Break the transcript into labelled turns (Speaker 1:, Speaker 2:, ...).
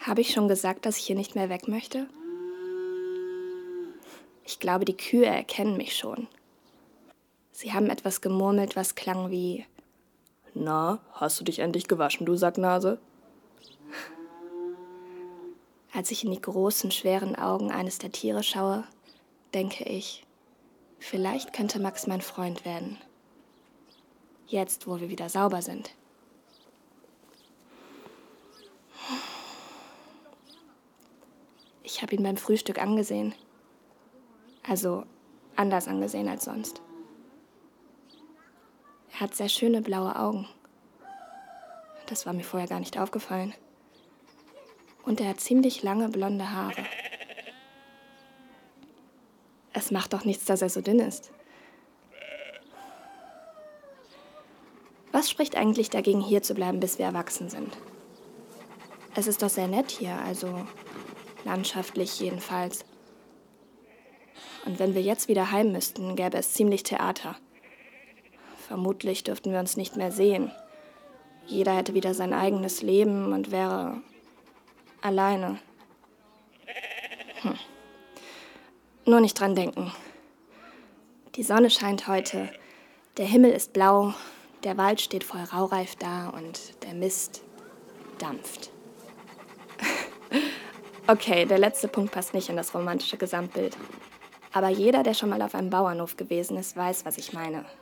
Speaker 1: Habe ich schon gesagt, dass ich hier nicht mehr weg möchte? Ich glaube, die Kühe erkennen mich schon. Sie haben etwas gemurmelt, was klang wie: Na, hast du dich endlich gewaschen, du Sacknase? Als ich in die großen, schweren Augen eines der Tiere schaue, denke ich, vielleicht könnte Max mein Freund werden. Jetzt, wo wir wieder sauber sind. Ich habe ihn beim Frühstück angesehen. Also anders angesehen als sonst. Er hat sehr schöne blaue Augen. Das war mir vorher gar nicht aufgefallen. Und er hat ziemlich lange blonde Haare. Es macht doch nichts, dass er so dünn ist. Was spricht eigentlich dagegen, hier zu bleiben, bis wir erwachsen sind? Es ist doch sehr nett hier, also landschaftlich jedenfalls. Und wenn wir jetzt wieder heim müssten, gäbe es ziemlich Theater. Vermutlich dürften wir uns nicht mehr sehen. Jeder hätte wieder sein eigenes Leben und wäre alleine. Nur nicht dran denken. Die Sonne scheint heute, der Himmel ist blau, der Wald steht voll raureif da und der Mist dampft. Okay, der letzte Punkt passt nicht in das romantische Gesamtbild. Aber jeder, der schon mal auf einem Bauernhof gewesen ist, weiß, was ich meine.